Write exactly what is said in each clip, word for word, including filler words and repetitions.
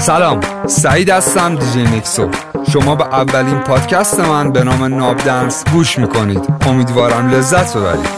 سلام، سعید هستم، دیجی نکسو. شما به اولین پادکست من به نام ناب دنس گوش میکنید. امیدوارم لذت ببرید.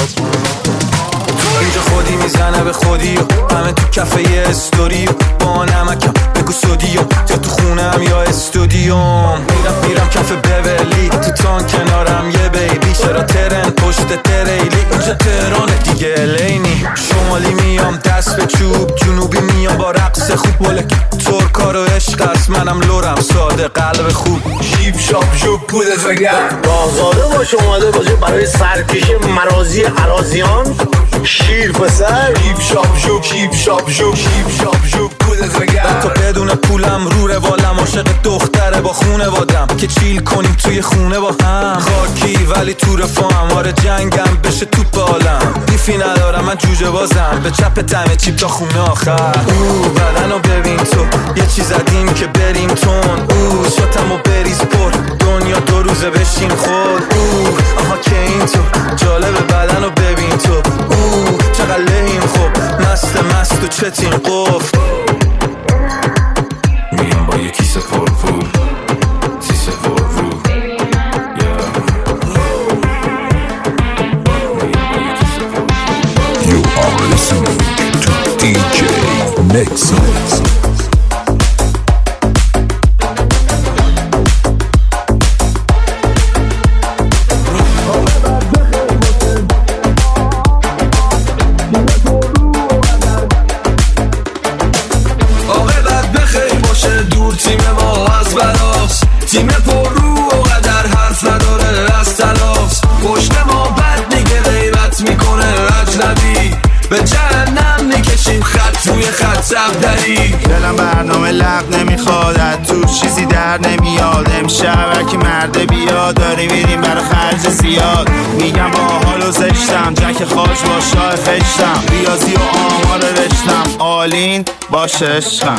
اینجا خودی میزنه به خودی و همه تو کفه یه استوری و با نمکم بگو سودی و یا تو خونم یا استودیوم. میرم میرم کف بولی تو تان کنارم یه بیبی. چرا ترن پشت تریلی اینجا تهرانه دیگه الینی. شمالی میام دست به چوب، جنوبی میام با رقص خوب. ولک ترکا رو عشق است، منم لورم ساده قلب خوب. شیب شاپ شوب پودت وگرد رازاده باش اومده باشه برای سرکش مرازی عراضیان. شیر پسر شیب شاپ شوب شیب شاپ شوب شیب شاپ شوب پودت وگرد. تا بدون پولم رو روالم عاشق دختره با خونه وادم که چیل کنیم توی خونه با هم. خاکی ولی تو رفاهم، آره جنگم بشه توپ عالم. دیفی ندارم من جوجه بازم، به چپ دمه چیپ تا خونه آخر. او بدنو ببین تو یه چیز زدیم که بریم تون. او شاتمو بریز پر دنیا دو روزه بشین خود. او آها که این تو جالب بدنو ببین تو. او چقدر لحیم خوب مست مست و چتین قفل. میام با یه کیسه پر پول سیسه پر رو. You are listening to دی جی Nexo. تیم پر رو و قدر حرف نداره از تلاس. پشت ما بد میگه غیبت میکنه اجنبی. به جهنم میکشیم خط روی خط صفدری. دلم برنامه لب نمیخواد، تو چیزی در نمیاد. امشب هرکی مرده بیاد، داری میریم برای خرج زیاد. میگم با حال و زشتم، جک خاش با شاه خشتم. ریاضی و آمار رشتم، آلین باشه عشقم.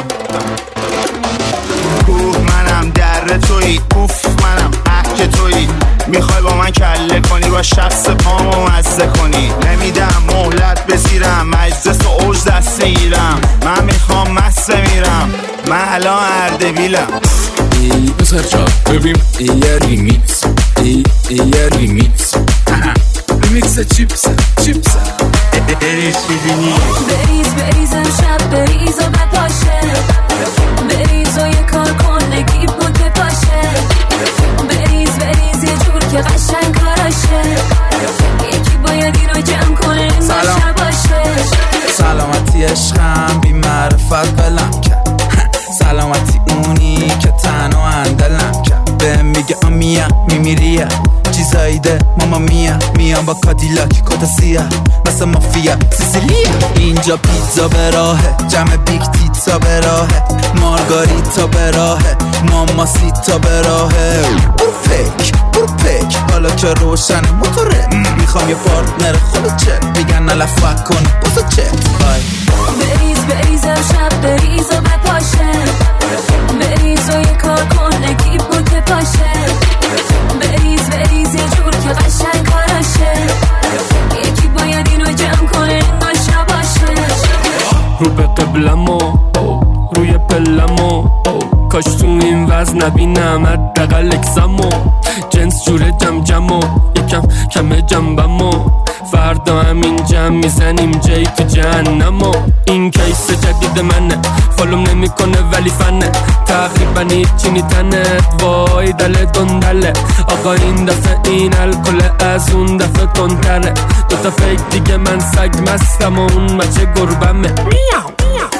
کوه منم در تویی، اوف منم احک تویی. میخوای با من کله کنی، با شخص پامو مزه کنی. نمیدم مهلت بزیرم، مجلس و اوج دست میگیرم. من میخوام مسته میرم، من الان اردبیلم. ای بسر جا ببین یه ریمیکس، ای یه ریمیکس. ریمیکس چیپس چیپس. بریز ببینی بریز بریز امشب بریز و بپاشه. بریز و یه کار کن نگی بود بپاشه. بریز بریز یه جور که قشنگ کاراشه. یکی باید این رو جمع کنه نشه باشه. سلامتی عشقم بی معرفت بلم کرد. سلامتی اونی که تنها اندلم کرد. به میگه امیا میمیریم چیزایده ماما میا. میام با کادیلاک کتا سیاه مثل مافیا سیسیلیا. اینجا پیتزا به راهه، جمع بیگ تیتزا به راهه. مارگاریتا به راهه، ماما سیتا به راهه. برو پک برو پک حالا که روشن موتوره. میخوام یه پارتنر خود چه میگن نلفه کن بازا چه بای. بریز بریز امشب بریز و بپاشه. بریز و یه کار کن نگی بود بپاشه. بریز بریز یه جور که قشنگ کاراشه. یکی باید اینو جمع کنه نشه باشه. رو به قبلمو روی پلمو، کاش تو این وزن نبینم حداقل اکسمو. جنس جوره جم جمو یکم کم جنبمو. فردا همین جمع میزنیم جای تو جهنمو. این کیس جدید منه، فالوم نمیکنه ولی فنه. تقریبا هیچی نیتنه، وای دل دندله. آقا این دفعه این الکل از اون دفعه تندتره. دوتا فیک دیگه من سگ مستم و اون مچه گربمه. میاو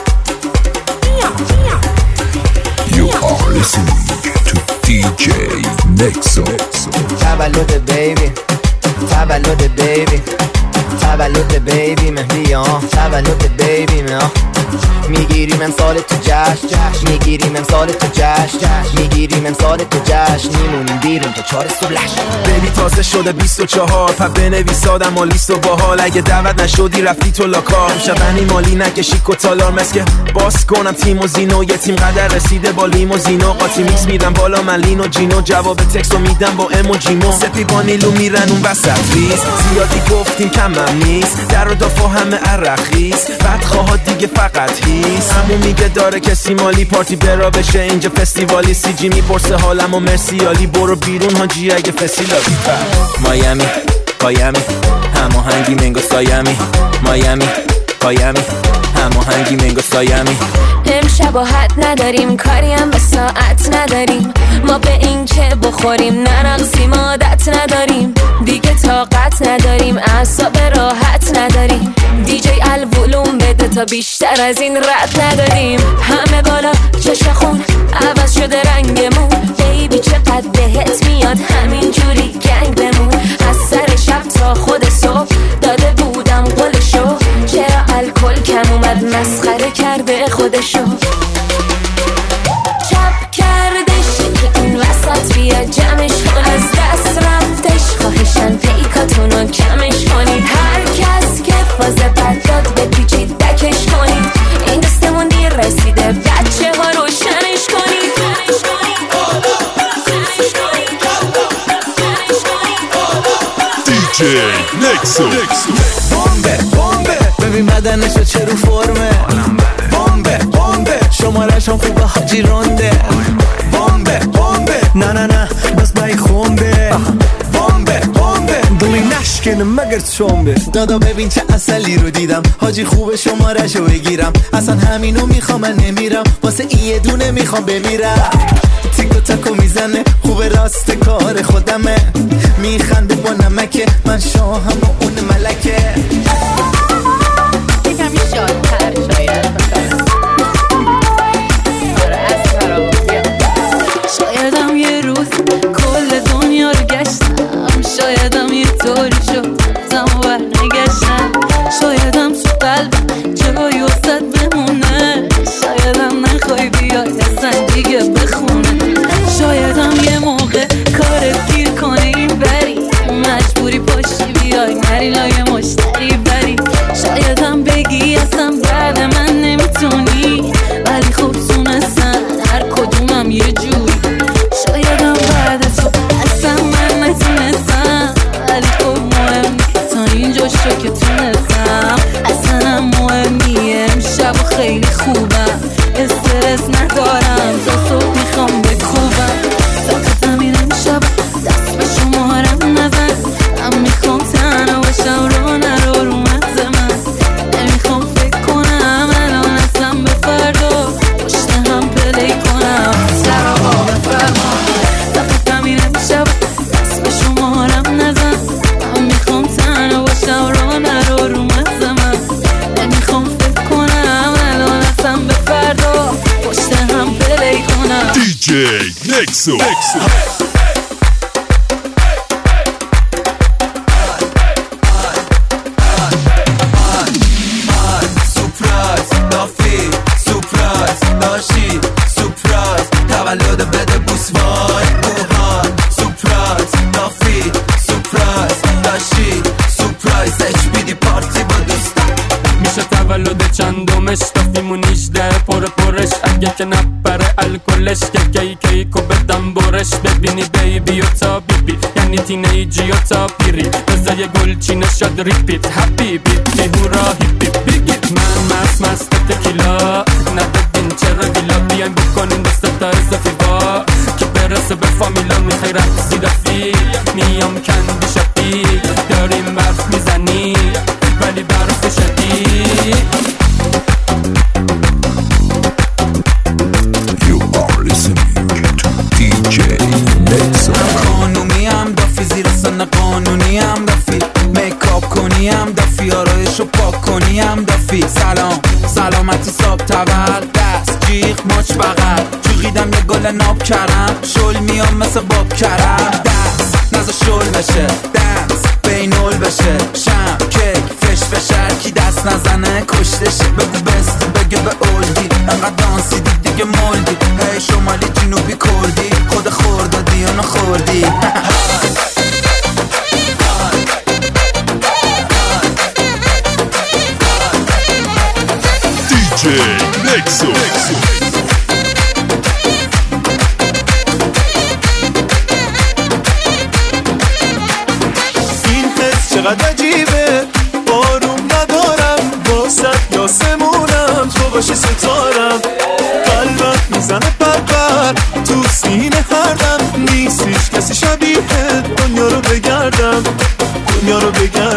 You are listening to دی جی Nexo. تولد بیبی تولد بیبی تولد بیبی مهدی آه. تولد بیبی مه میگیریم امسال تو جشن. میگیریم امسال تو جشن. میگیریم امسال تو جشن. میمونیم بیرون تا چهار صبح لش. بیبی تازه شده بیست و چهار. پا بنویس آدم و لیست و باحال. اگه دعوت نشدی رفتی تو لاکار. شبنی مالی نکشی کتالار. مسکه باس کنم تیم و زینو. یه تیم قدر رسیده با لیم و زینو. قاطی میکس میدم بالا من لین و جینو. جواب تکستو میدم با ام و جیمو. سپی با نیلو میرن اون وسط ریز. زیادی گفتیم کم همم نیست، در و دافا همه عرقیست، بدخواه دیگه فقط هیست. همون میگه داره کسی مالی پارتی برا بشه اینجا فستیوالی، سی جی میپرسه حالم و مرسیالی، برو بیرون حاجی اگه فسیلالی. مایمی پایمی هماهنگی منگو سایمی، مایمی پایمی هماهنگی منگو سایمی. امشب حد نداریم کاریم به ساعت نداریم، ما به این که بخوریم نرقصیم عادت نداریم، دیگه طاقت نداریم اعصاب راحت نداریم، دیجی الولوم بده تا بیشتر از این رد نداریم. همه بالا چشم خون عوض شده رنگمون، بیبی چقدر بهت میاد همین جوری گنگ بمون. از سر شب تا خود صبح داده بودم قولشو، چرا الکل کم اومد مسخره کرده خودشو. چپ کردش که این وسط بیا جمعش کن، از دست رفتش خواهشن پیکاتونو کمش کنید، هر کس که فاز بد داد به پیچید دکش کنید، این دستمون دیر رسیده بچه ها روشنش کنید. دی جی نکسو بمبه بمبه ببین بدنشو چه رو فرمه، بمبه بمبه شمارش هم خوبه حاجی رونده، بمبه بمبه نه نه نه بس بای خونده، بمبه بمبه دلی نشکنه مگر چنبه. دادا ببین چه اصلی رو دیدم حاجی خوبه شمارشو بگیرم، اصلا همینو میخوام من نمیرم واسه یه دونه میخوام بمیرم. تیکو تاکو میزنه خوبه راست کار خودمه، میخنده با نمکه من شاهم و اون ملکه. یکم شادتر شاید شایدم یه روز کل دنیا رو گشتم، شایدم یه طوری شد زمان برنگشتم، شایدم تو قلبم جایی وسط بمونه، شایدم نخوای بیای اصلا دیگه بخونه، شایدم یه موقع کارت گیر کنه این بری، مجبوری پاشی بیای نری لای مشتری بری، شایدم بگی اصلا بعد من نمیتونی، ولی خوب تونستن هر کدومم یه جوری، شایدم بعد تو اصلا من نتونستم، ولی خب مهم نیست تا اینجا شو که تونستم، اصلا مهم نیه امشب و خیلی خوبم، استرس ندارم تا صبح میخوام بکوبم، طاقتم این امشب دست به شمارم نزن، من میخوام تنها باشم رو نرو رو مغز من، نمیخوام فکر کنم الان اصلا به فردا پشت هم پلی کنم سر آقا بفرما، طاقتم این امشب دست به شمارم نزن، من میخوام تنها باشم رو نرو رو مغز من، نمیخوام فکر کنم الان اصلا به فردا پشت هم پلی کنم. دی جی نکسو تولد بده بوس وای اوهان سپرایز نافی سپرایز داشی سپرایز اچ بی دی پارتی با دوستم. میشه تولد چندمش دافیمون نیجده پر پرش، اگه که نپره الکلش که کی کیکو بدم برش، ببینی بیبی و تا بیبی یعنی تینیجی و تا پیری، بزا یه گلچینه شد ریپیت هپی بیتی هورا هیپی بگید من مست مست تکیلا، نبدین چرا گیلا، بیایم بکنین دست تا اضافی با که برسه به فامیلا، میخوای رقصی رفی میام کندی شپی، داریم برف میزنی ولی برف شدی. You are listening to دی جی نکسو. قانونی هم دافی زیر سن قانونی هم دافی، میکاپ کنی هم دافی، آرایشو پاک کنی هم دافی، سلام سلامتی ساب تول دست جیغ ماچ بغل، جوغیدم یه گل ناب کرم شل میام مثل باب کرم، دست نزا شل بشه دنس بینول بشه، شم کیک فش فشر کی دست نزنه کشتشه، بگو بست بگه به اولدی انقدر دانسی دید دیگه مولدی، هی شمالی جنوبی کردی خود خوردادی یا نخوردی. دی جی نکسو این حس چقدر عجیبه، باشی ستارم، قلبم میزنه بربر تو سینه هر دم، نیستیش کسی شبیه دنیا رو بگردم، دنیا رو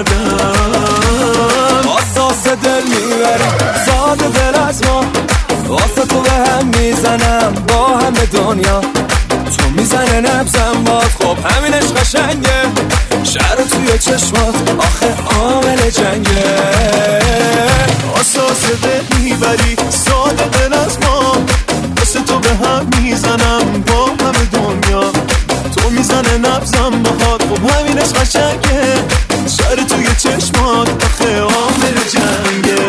بگردم. آساس دل میبری زاد دل از ما، واسه تو به هم میزنم با همه دنیا، تو میزنه نبزم باد، خب همینش قشنگه، شهر توی چشمات آخه عامل جنگه. آساس دل میبری زاد دل از ما، واسه تو به هم میزنم با همه دنیا، تو میزنه نبزم باد، خب همینش قشنگه، شهر توی چشمات آخه عامل جنگه.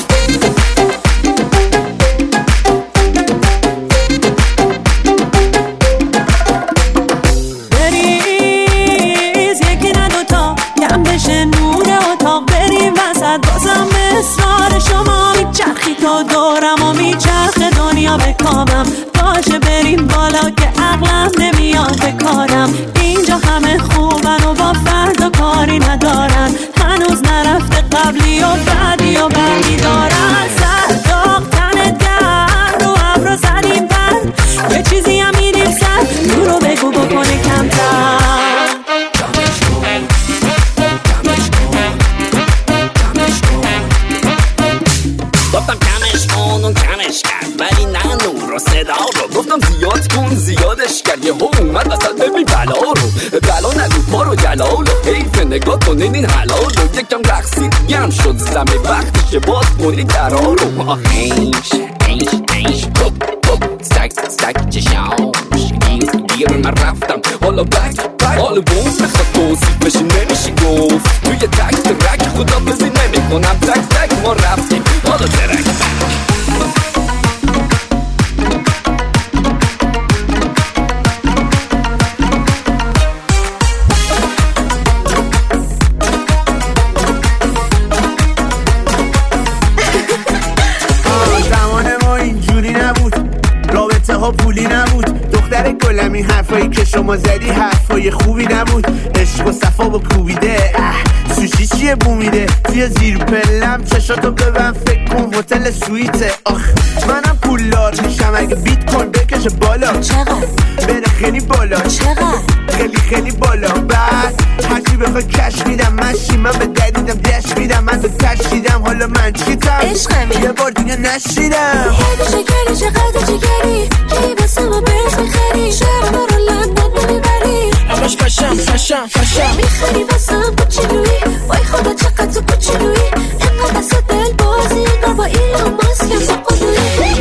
بازم اصرار شما میچرخی تا دورم و میچرخ دنیا به کامم، باشه بریم بالا که عقلم نمیاد به کارم، اینجا همه خوبن و با فردا کاری ندارن، هنوز نرفته قبلی و بعدی و بعدی دارن، سر داغ تن در رو ابرو زدیم بر، یه چیزی هم میدیم سر نور رو بگو بکنه کمتر. ولی نه نور و صدا رو گفتم زیاد کن زیادش کرد، یه ها اومد اصلا ببین بلا رو، بلا نگو پا رو جلال رو، حیف نگاه کنین این حلال رو، یکم رقصید گم شد زمه وقتشه باز کنی درا رو. هیش هیش هیش هپ هپ ستک ستک چشامش گیر گیر من رفتم حالا بک بک، حالا بوم بخواد توصیف بشی نمیشی گفت، توی تک ترک خدا بزی نمی کنم، تک تک ما رفتیم حالا ترک بک. پولی نبود دختر گلم، این حرفایی که شما زدی حرفای خوبی نبود، عشق و صفا با کوبیده سوشی چیه بومیده، توی زیر پلم چشاتو ببن فکر کن هتل سویته، آخ منم پولدار میشم اگه بیت کوین بکشه بالا، چقدر؟ بره خیلی بالا، چقدر؟ خیلی خیلی بالا، بعد هرچی بخوای کش میدم، من شیمم به ددیدم دش میدم، من تو تشیدم حالا من چیتم عشقمی یه بار دیگه نشیدم. یه شکری چقدر جگری کی بسم و برس میخری، شهر ما رو لندن نمیبری، همش فشم فشم فشم میخری بسم کوچولویی، وای خدا چقدر تو کوچولویی، اینقدر دست دل بازی اینقدر با ایلان ماسک با قدویی.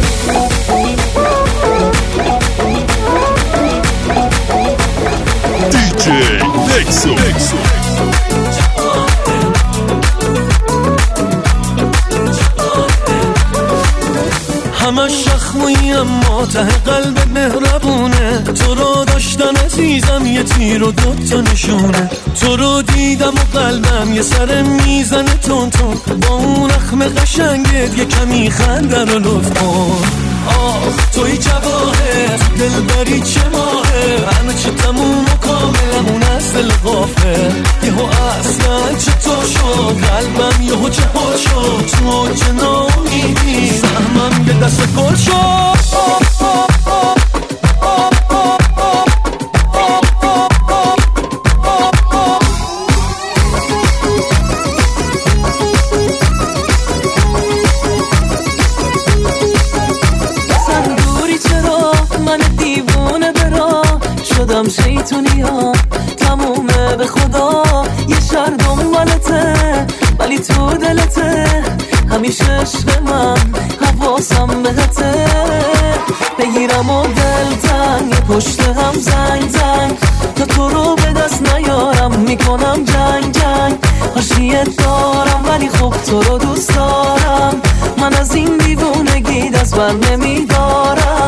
دیجی نکسو همش شخمویی اما ته قلب مهربونه، تو رو داشتن عزیزم یه تیر و دوتا نشونه، تو رو دیدم و قلبم یه سر میزنه تون تون، با اون اخم قشنگت یه کمی خنده رو لطف کن. آخ توی جواهر دلبری چه ماهه، همه چه تموم و کاملمون از دل غافه، یهو اصلا چطور شد قلبم یهو چه حال شد، تو چه نامیدی سهمم یه دست گل شد. شدم شیطونی ها تمومه به خدا، یه شهر دنبالته ولی تو دلته، همیشه عشق من حواسم بهته، بگیرم و دل تنگ پشت هم زنگ زنگ، تا تو رو به دست نیارم میکنم جنگ جنگ، حاشیت دارم ولی خب تو رو دوست دارم، من از این دیوونگی دست بر نمیدارم.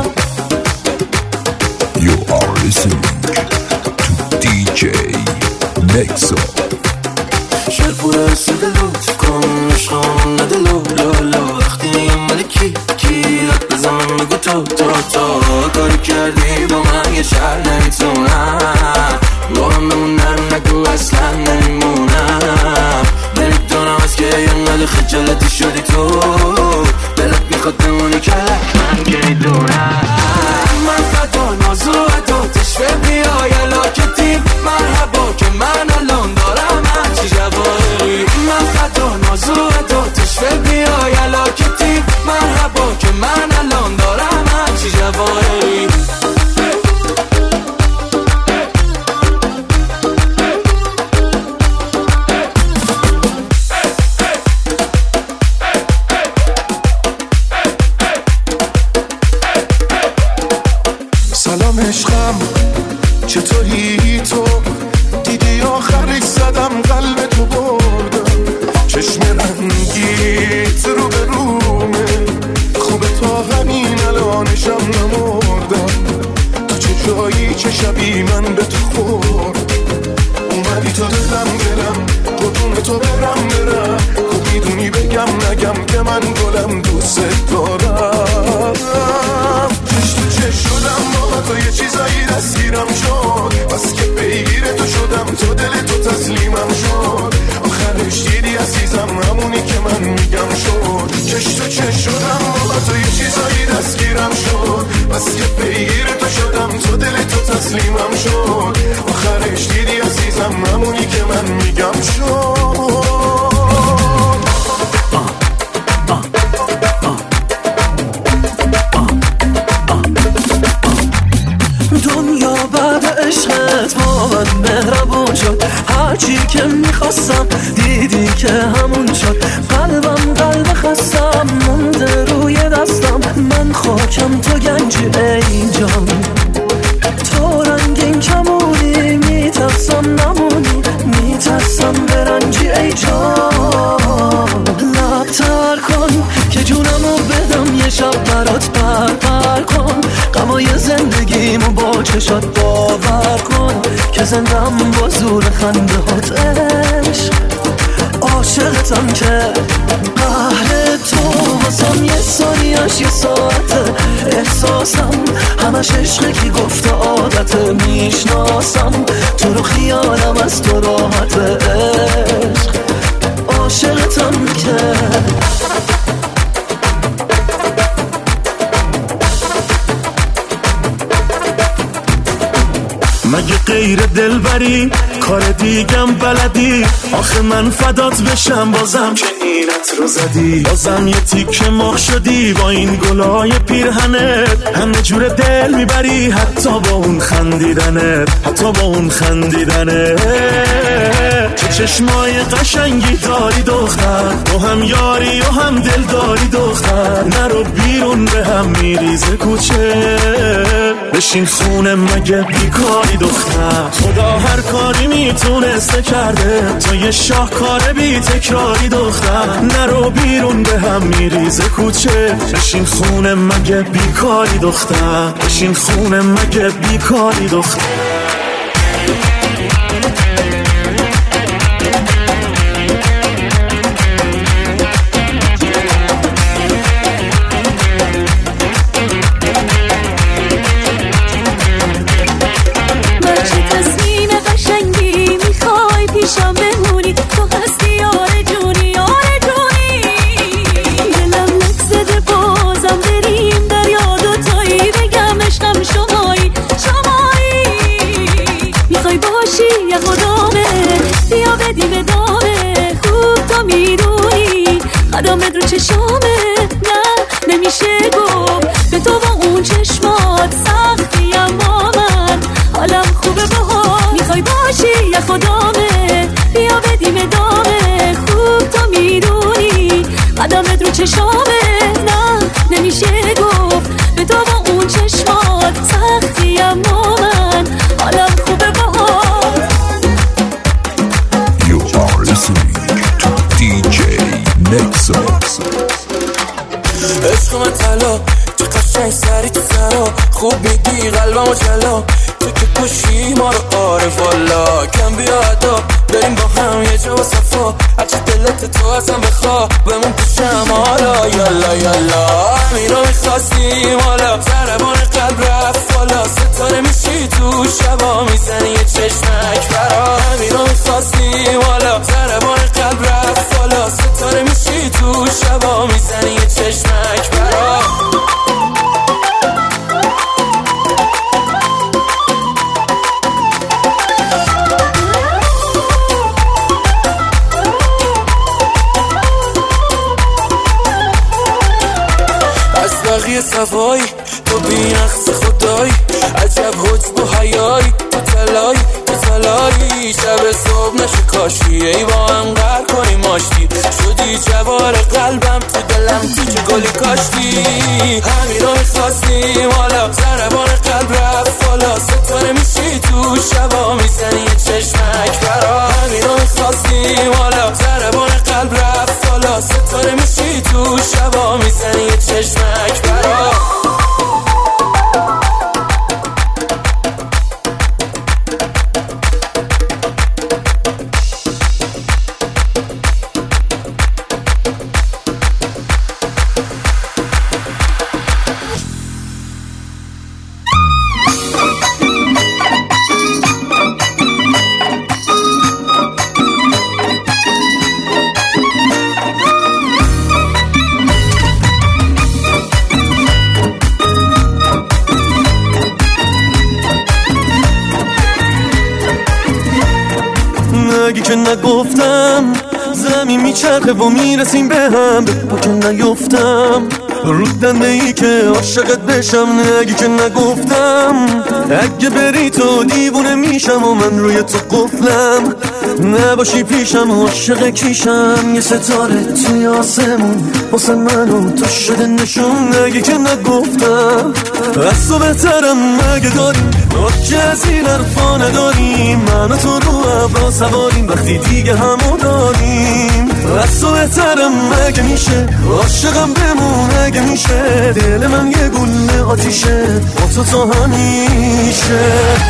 You are listening to دی جی نکسو. شرفوره سیده لطف کن عشقان ندلو لالا، وقتی میگم ملکی کی رد بزنم میگو تو تو تو، کاری کردی با من یه شهر نمیتونم، با هم بمونم نگو اصلا نمیمونم، نمیدونم از که یه نده خجالتی شدی تو، دلت میخواد چطوری تو دیدی آخرش زدم قلب تو بردم چشم رنگیت رو به رومه خوبه تا همین الانشم نمردم تو چه جایی چه شبی من به تو خورد اومدی تا دلم دلم قربون تو برم برم خب میدونی بگم نگم که من گلم دوست دارم چش تو چش شدم با تو یه چیزایی دستگیرم شد بس که پیگیر تو شدم تو دل تو تسلیمم شد آخرش دیدی عزیزم همونی که من میگم شد چش تو چش شدم با تو یه چیزایی دستگیرم شد بس که پیگیر تو شدم تو دل تو تسلیمم شد آخرش دیدی عزیزم همونی که من میگم شد دنیا بعد عشقت با من مهربون شد هرچی که میخواستم دیدی که همون شد قلبم قلب خستم مونده روی دستم من خاکم تو گنجی ای جان تو رنگین کمونی میترسم نمونی میترسم برنجی ای جان لبتر کن که جونمو بدم یه شب برات پر پر کن غمای زندگیمو با چشات باور کن که زندم با زور خنده هات عشق عاشقتم که قهر تو واسم یه ثانیه‌اش یه ساعته احساسم همش عشقه کی گفته عادته میشناسم تو رو خیالم از تو راحت عشق عاشقتم که مگه غیر دلبری کار دیگم بلدی آخه من فدات بشم بازم که اینت رو زدی بازم یه تیکه مخ شدی با این گلای پیرهنت همه جور دل میبری حتی با اون خندیدنت حتی با اون خندیدنت چه چشمای قشنگی داری دختر تو هم یاری و هم دل داری دختر نرو بیرون به هم میریزه کوچه بشین خونه مگه بیکاری دختر خدا هر کاری میتونسته کرده تو یه شاهکار بی تکراری دختر نرو بیرون به هم میریزه کوچه بشین خونه مگه بیکاری دختر بشین خونه مگه بیکاری دختر قدامت رو چشامه نه نمیشه گفت به تو با اون چشمات سختی اما من حالم خوبه باها میخوای باشی یا خدامه بیا بدیم ادامه خوب تو میدونی قدامت رو چشامه نه نمیشه گفت به تو با اون چشمات سختی اما من حالم خوبه باها You are listening to دی جی Nexo عشق من طلا چه قشنگ سری تو سرا خوب میگی قلبمو جلا تو که کشی ما رو عارف والا کم بیا ادا بریم با هم یه جا و صفا هرچی دلت تو ازم بخوا بمون پیشم حالا یالا یالا همین رو میخواستیم حالا ضربان قلب رفت بالا ستاره میشی تو شبا میزنی یه چشمک برا همین رو میخواستیم حالا ضربان قلب رفت بالا ستاره میشی تو شبا میزنی یه چشمک برا بقیه صفایی تو بینقص خدایی عجب حجب و حیایی تو تلایی تو تلایی شب صبح نشه کاشی ای با هم قر کنی ماشتی شدی جوار قلبم تو دلم تو چه گلی کاشتی همین رو میخواستیم حالا ضربان قلب رفت بالا ستاره میشی تو شبا میزنی یه چشمک برا همینو میخواستیم حالا ضربان قلب رفت حالا ستاره میشی تو شبا میزنی یه چشمک برا اگه که نگفتم زمین میچرخه و میرسیم به هم با که نیفتم رود دنده ای که عاشقت بشم اگه که نگفتم اگه بری تو دیوونه میشم و من روی تو قفلم نباشی پیشم عاشق کیشم یه ستاره توی آسمون واسه من و تو شده نشون اگه که نگفتم از تو بهترم اگه داریم که از این حرفا نداریم من و تو رو ابرا سواریم وقتی دیگه همو داریم از تو بهترم اگه میشه عاشقم بمون اگه میشه دل من یه گونه آتیشه با تو تا همیشه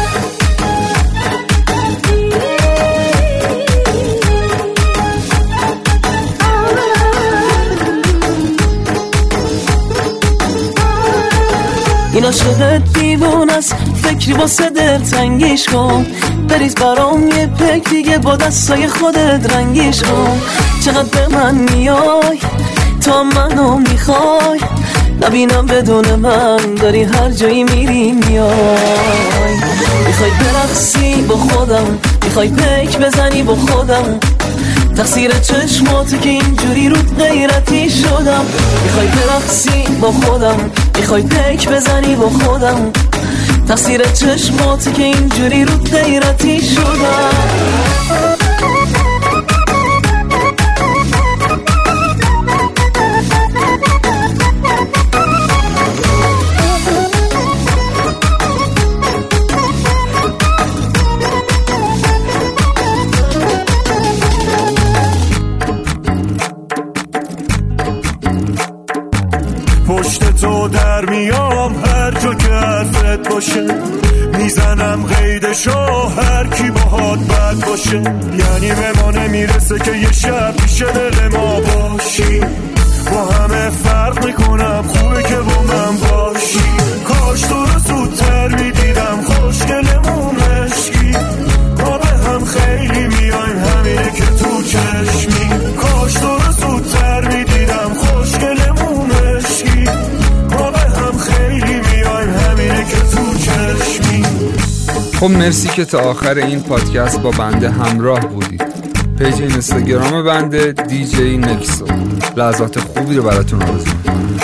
این عاشقت دیوون است فکری واسه دل تنگیش کن بریز برام یه پک دیگه با دستای خودت رنگیش کن چقدر به من میای تا منو میخوای نبینم بدون من داری هر جایی میری میای میخوای برقصی با خودم میخوای پک بزنی با خودم تقصیر چشماتو که اینجوری رو غیرتی شدم میخوای برقصی با خودم میخوای پک بزنی با خودم تقصیر چشماتو که اینجوری رو غیرتی شدم پشت تو در میام هر جا که حرفت باشه میزنم قیدشو هر کی باهات بد باشه یعنی به ما نمیرسه که یه شب پیش دل ما باشی با همه فرق میکنم خوبه که با من باشی کاش تو رو زودتر میدیدم خوشگلمون عشقی ما به هم خیلی میایم همینه که تو چشمی کاش تو رو زودتر میدیدم خوشگلمون عشقی ما به هم خیلی میایم همینه که تو چشمی خب مرسی که تا آخر این پادکست با بنده همراه بودید. پیج اینستاگرام بنده دی جی نکسو. لحظات خوبی رو براتون آرزو می‌کنم.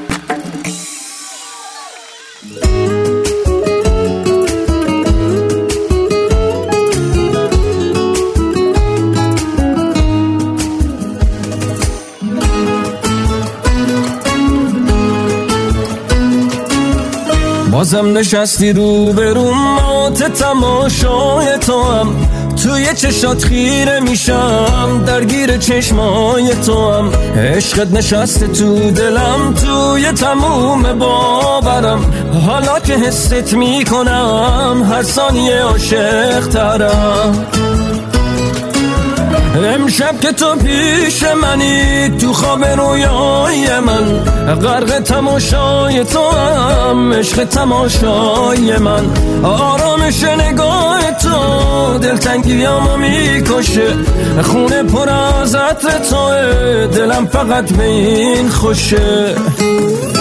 بازم نشستی رو به رو مات تماشای تو هم توی چشات خیره میشم درگیر چشمای تو هم عشقت نشسته تو دلم توی تموم باورم حالا که حست میکنم هر ثانیه عاشق ترم امشب که تو پیش منی تو خواب رویای من غرق تماشای تو هم عشق تماشای من آرامش نگاه تو دلتنگیامو میکشه خونه پر از عطر توه دلم فقط به این خوشه